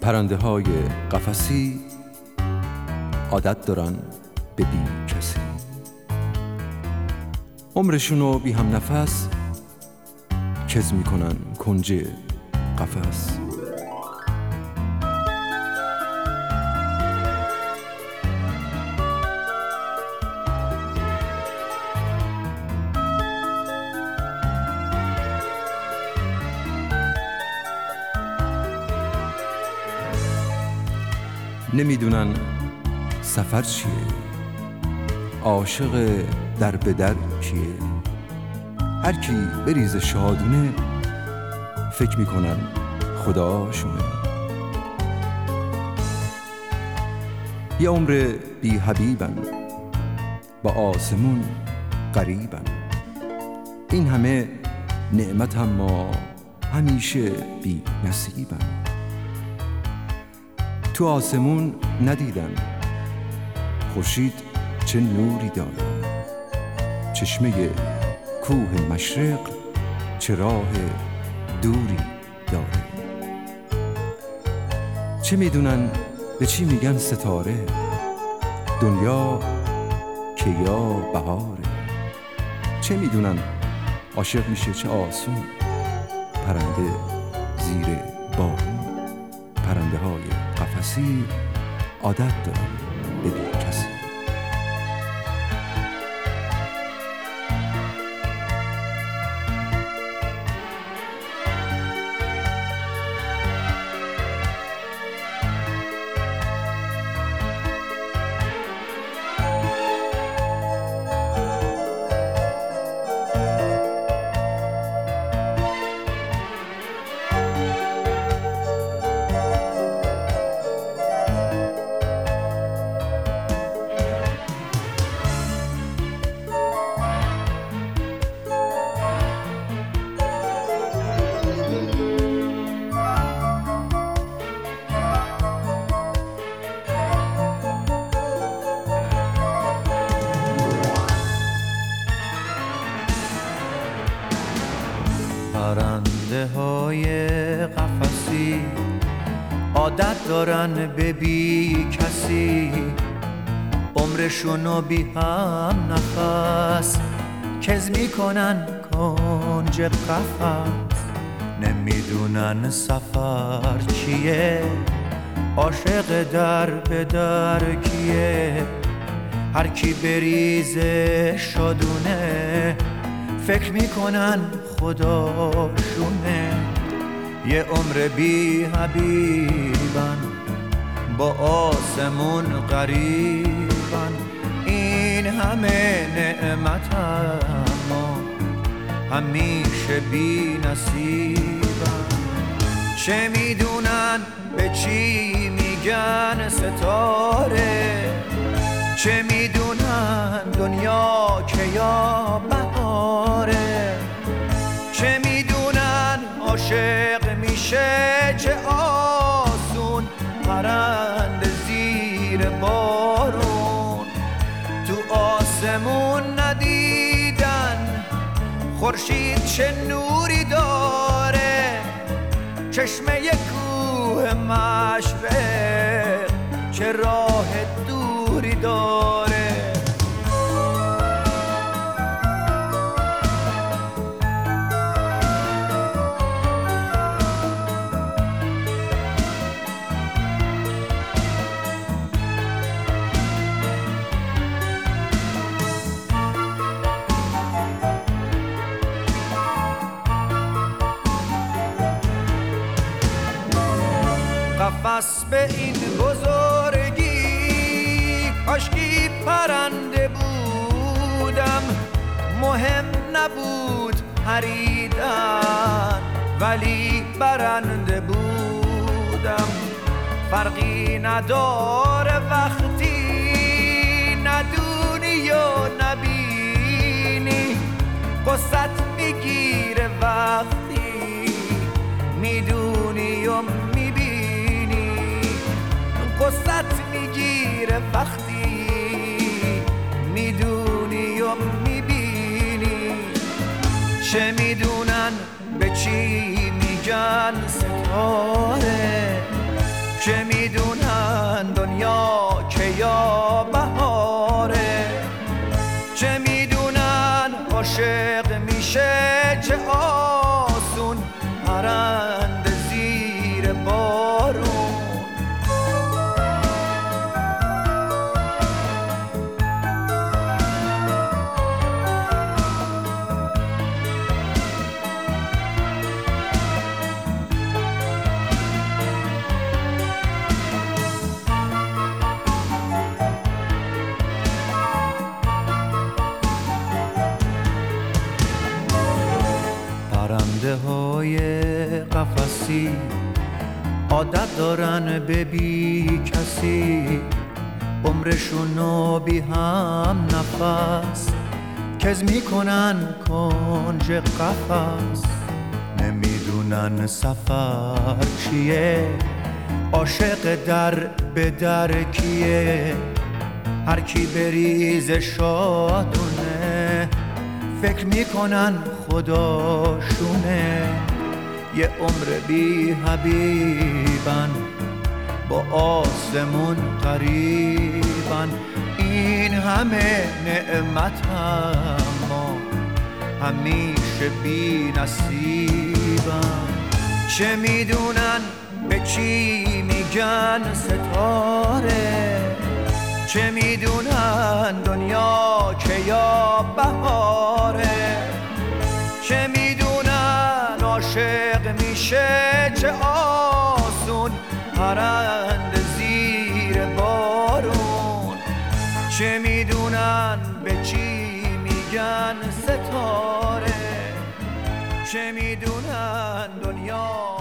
پرنده های قفسی عادت دارن به بی کسی. عمرشونو بی هم نفس کز میکنن کنج قفس. نمیدونن سفر چیه، عاشق در به در کیه. هر کی بریز شادونه فکر میکنن خداشونه. یه عمر بی حبیبن با آسمون قریبن. این همه نعمت اما همیشه بی نصیبن. تو آسمون ندیدن خورشید چه نوری داره، چشمه کوه مشرق چه راه دوری داره. چه میدونن به چی میگن ستاره، دنیا که یا بهاره. چه میدونن عاشق میشه چه آسون، پرنده زیر بارون. پرنده های قفسی عادت دارن به بی کسی. پرنده های قفسی عادت دارن به بی کسی. عمرشونو بی هم نفس کز میکنن کنج قفس. نمیدونن سفر چیه، عاشق در به در کیه. هر کی بریزه شادونه فکر میکنن خداشونه. یه عمر بی حبیبن با آسمون قریبن. این همه نعمت اما همیشه بی نصیبن. چه میدونن به چی میگن ستاره، چه میدونن دنیا که یا بهاره. چه میدونن عاشق میشه چه آسون، پرنده زیر بارون. تو آسمون ندیدن خورشید چه نوری داره، چشمه کوه مشرق چه راه دوری داره. قفس به این بزرگی کاشکی پرنده بودم. مهم نبود پریدن ولی برنده بودم. فرقی نداره وقتی ندونی و نبینی. قصت میگیره وقتی میدونی و قصت میگیره وقتی میدونی و میبینی. چه میدونن به چی میگن ستاره، چه میدونن دنیا که یا بهاره، چه میدونن عاشق میشه چه آسون پرنده زیر بارون. پرنده های قفسی عادت دارن به بی کسی، عمرشونو بی هم نفس کز میکنن کنج قفس. نمیدونن سفر چیه، عاشق در به در کیه، هر کی بریز شادونه فکر میکنن خداشونه. یه عمر بی حبیبن با آسمون قریبن، این همه نعمت اما همیشه بی نصیبن. چه میدونن به چی میگن ستاره، چه میدونن دنیا که یا بهاره، چه میدونن عاشق میشه چه آسون پرنده زیر بارون. چه میدونن به چی میگن ستاره، چه میدونن دنیا